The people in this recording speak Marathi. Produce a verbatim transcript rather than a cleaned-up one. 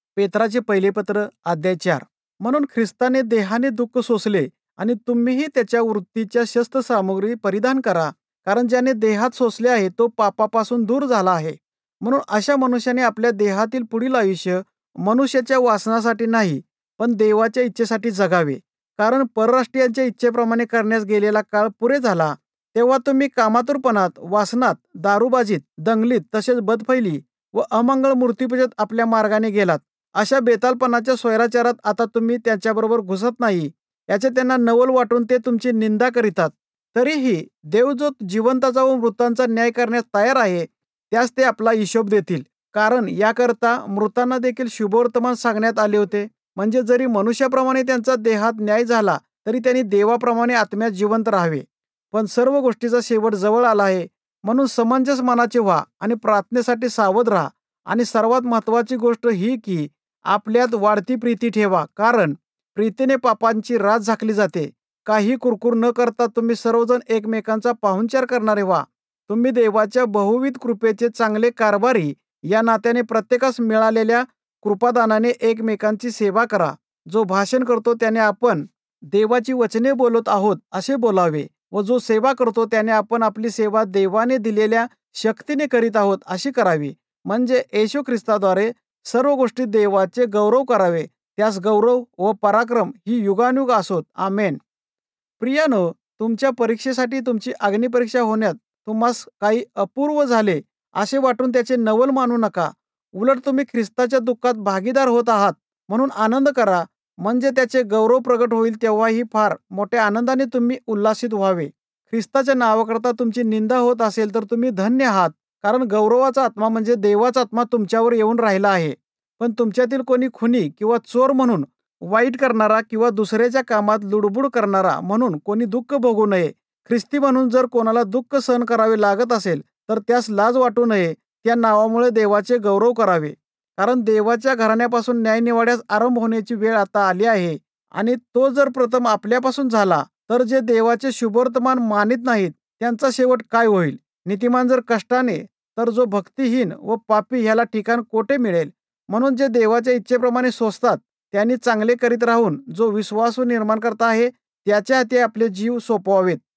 पेत्राचे पहिले पत्र अध्याय चार. म्हणून ख्रिस्ताने देहाने दुःख सोसले आणि तुम्हीही त्याच्या वृत्तीच्या शस्त्र सामुग्री परिधान करा, कारण ज्याने देहात सोसले आहे तो पापापासून दूर झाला आहे. म्हणून अशा मनुष्याने आपल्या देहातील पुढील आयुष्य मनुष्याच्या वासनासाठी नाही, पण देवाच्या इच्छेसाठी जगावे. कारण परराष्ट्रीयांच्या इच्छेप्रमाणे करण्यास गेलेला काळ पुरे झाला. तेव्हा तुम्ही कामातुरपणात, वासनात, दारूबाजीत, दंगलीत, तसेच बदफैली व अमंगळ मूर्तीपूजत आपल्या मार्गाने गेलात. अशा बेतालपणाच्या स्वैराचारात आता तुम्ही त्याच्याबरोबर घुसत नाही, याचे त्यांना नवल वाटून ते तुमची निंदा करीतात. तरीही देव जो जिवंताचा व मृतांचा न्याय करण्यास तयार आहे, त्यास ते आपला हिशोब देतील. कारण याकरता मृतांना देखील शुभवर्तमान सांगण्यात आले होते. म्हणजे जरी मनुष्याप्रमाणे त्यांचा देहात न्याय झाला, तरी त्यांनी देवाप्रमाणे आत्म्यात जिवंत राहावे. पण सर्व गोष्टीचा शेवट जवळ आला आहे. म्हणून समंजस मनाचे व्हा आणि प्रार्थनेसाठी सावध राहा. आणि सर्वात महत्त्वाची गोष्ट ही की आपल्यात वाढती प्रीती ठेवा, कारण प्रीतीने पापांची रास झाकली जाते. काही कुरकुर न करता तुम्ही सर्वजण एकमेकांचा पाहुणचार करणारे व्हा. तुम्ही देवाच्या बहुविध कृपेचे चांगले कारभारी या नात्याने प्रत्येकास मिळालेल्या कृपादानाने एकमेकांची सेवा करा. जो भाषण करतो त्याने आपण देवाची वचने बोलत आहोत असे बोलावे, व जो सेवा करतो त्याने आपण आपली सेवा देवाने दिलेल्या शक्तीने करीत आहोत अशी करावी. म्हणजे येशू ख्रिस्ताद्वारे सर्व गोष्टी देवाचे गौरव करावे. त्यास गौरव व पराक्रम ही युगानुग असोत. आमेन. प्रियानो, तुमच्या परीक्षेसाठी तुमची अग्निपरीक्षा होण्यात तुम्हास काही अपूर्व झाले असे वाटून त्याचे नवल मानू नका. उलट तुम्ही ख्रिस्ताच्या दुःखात भागीदार होत आहात म्हणून आनंद करा. म्हणजे त्याचे गौरव प्रगट होईल तेव्हाही फार मोठ्या आनंदाने तुम्ही उल्हासित व्हावे. ख्रिस्ताच्या नावाकरता तुमची निंदा होत असेल तर तुम्ही धन्य आहात, कारण गौरवाचा आत्मा म्हणजे देवाचा आत्मा तुमच्यावर येऊन राहिला आहे. पण तुमच्यातील कोणी खुनी किंवा चोर म्हणून, वाईट करणारा किंवा दुसऱ्याच्या कामात लुडबुड करणारा म्हणून कोणी दुःख भोगू नये. ख्रिस्ती म्हणून जर कोणाला दुःख सहन करावे लागत असेल तर त्यास लाज वाटू नये. त्या नावामुळे देवाचे गौरव करावे. कारण देवाच्या घराण्यापासून न्यायनिवाड्यास आरंभ होण्याची वेळ आता आली आहे. आणि तो जर प्रथम आपल्यापासून झाला तर जे देवाचे शुभवर्तमान मानित नाहीत त्यांचा शेवट काय होईल. नीतिमान जर कष्टाने, तर जो भक्तिहीन व पापी ह्याला ठिकाण कोठे मिळेल. म्हणून जे देवाच्या इच्छेप्रमाणे सोसतात त्यांनी चांगले करीत राहून जो विश्वासू निर्माण करता आहे त्याच्या हाती आपले जीव सोपवावेत.